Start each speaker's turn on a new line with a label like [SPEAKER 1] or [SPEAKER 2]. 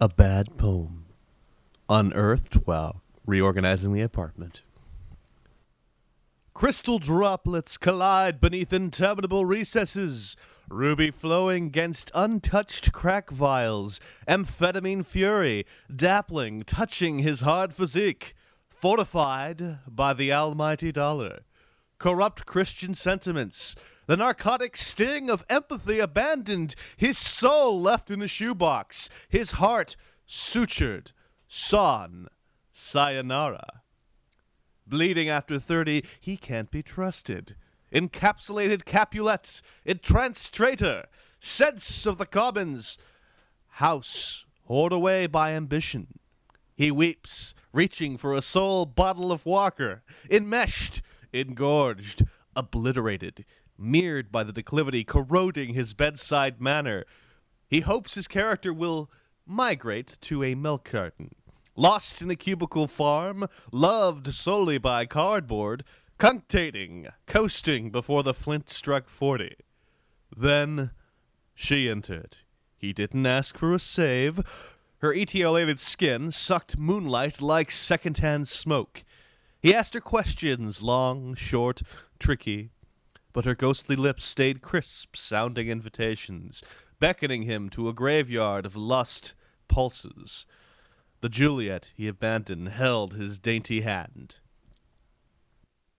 [SPEAKER 1] A bad poem, unearthed while reorganizing the apartment. Crystal droplets collide beneath interminable recesses, ruby flowing against untouched crack vials, amphetamine fury, dappling, touching his hard physique, fortified by the almighty dollar. Corrupt Christian sentiments, the narcotic sting of empathy abandoned, his soul left in a shoebox, his heart sutured, sawn, sayonara. Bleeding after 30, he can't be trusted. Encapsulated Capulet, entranced traitor, sense of the commons, house whored away by ambition. He weeps, reaching for a soul bottle of Walker, enmeshed, engorged, obliterated, mirrored by the declivity corroding his bedside manner. He hopes his character will migrate to a milk carton. Lost in a cubicle farm, loved solely by cardboard, cunctating, coasting before the flint struck 40. Then she entered. He didn't ask for a save. Her etiolated skin sucked moonlight like secondhand smoke. He asked her questions, long, short, tricky, but her ghostly lips stayed crisp, sounding invitations, beckoning him to a graveyard of lust pulses. The Juliet he abandoned held his dainty hand.